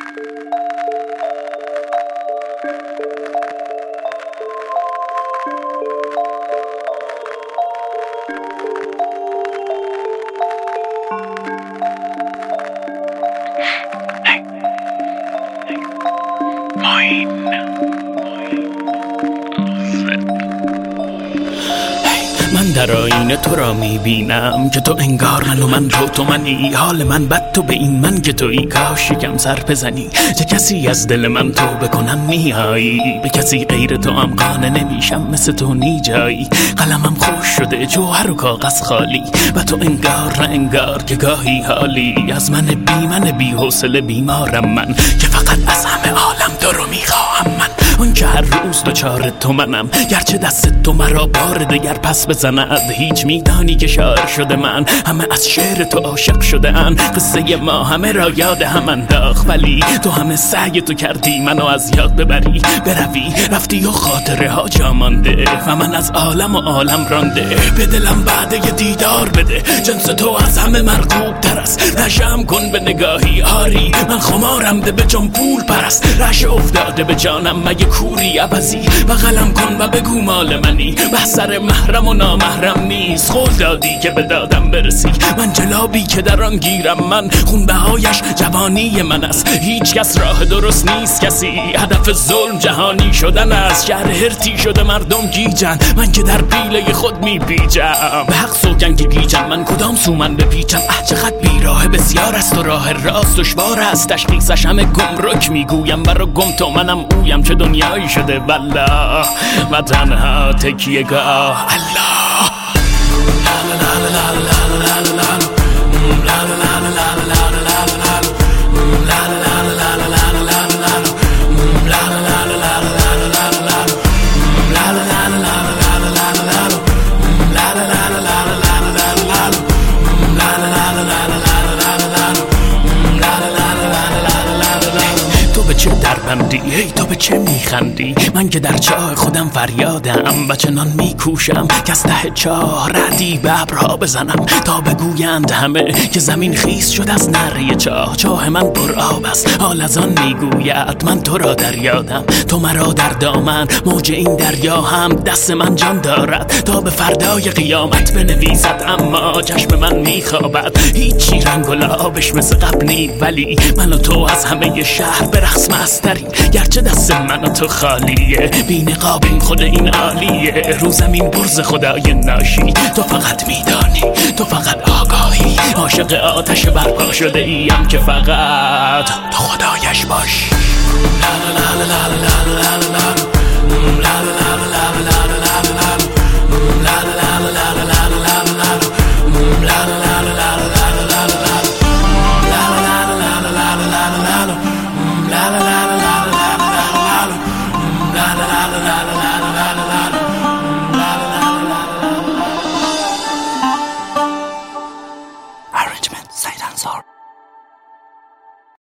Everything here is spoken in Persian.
من در آینه تو را میبینم که تو انگار من و من تو منی. حال من بد تو به این من که تویی، کاش یکم سر بزنی چه کسی از دل من تو بکنم میایی. به کسی غیر تو هم قانع نمیشم، مثل تو نی جایی. قلمم خوش شده جوهر و کاغذ خالی و تو انگار نه انگار که گاهی حالی. از من بی حوصله بیمارم من که فقط از همه عالم تو رو میخواهم من. اون که هر روز دوچار تو منم، گرچه دست تو مرا بار دگر پس بزند. هیچ میدانی که شاعر شده من، همه از شعر تو عاشق شده ان. قصه ما همه را یاد هم انداخت، ولی تو همه سعی تو کردی منو از یاد ببری. بروی رفتی و خاطره ها جا مانده و من از عالم و عالم رانده. به دلم بعد یه دیدار بده، جنس تو از همه مرغوب تر است. نشم کن به نگاهی آری، من خمارم ده به جان پول پرست. رش افتاده به جانم مگه کوری عوضی، بغلم کن و بگو مال منی. بحثر محرم و نامحرم نیست، قول دادی که به دادم برسی. من جلابی که در آن گیرم من، خونبهایش جوانی من است. هیچ کس راه درست نیست کسی، هدف ظلم جهانی شدن است. شهر هرتی شده مردم گیجن، من که در پیله خود میپیچم. به حق سوگن که گیجم، من کدام سو من بپیچم. چقدر بیراه بسیار است و راه راست دشوار است. تشخیصش همه گمرک میگویم، برا گم تو منم اویم. چه دنیایی شده والله و تنها تکیه گاه الله. ای تو به چه میخندی؟ من که در چاه خودم فریادم و چنان میکوشم که از ته چاه ردی به ابرها بزنم تا بگویند همه که زمین خیس شد از نره چاه. چاه من پر آب است، حال از آن میگوید من تو را در یادم. تو مرا در دامن، موج این دریا هم دست من جان دارد تا به فردای قیامت بنویسد. اما چشم من میخوابد، هیچی رنگ و لعابش مثل قبل نی. ولی من و تو از همه شهر به رقص مستریم، گرچه دست من و تو خالیه. بی نقابیم خود این عالیه، رو زمین برز خدای ناشی. تو فقط میدانی، تو فقط آگاهی، عاشق آتش برپا شده ایم که فقط تو خدایش باش. لا لا لا لا لا لا لا لا لا لا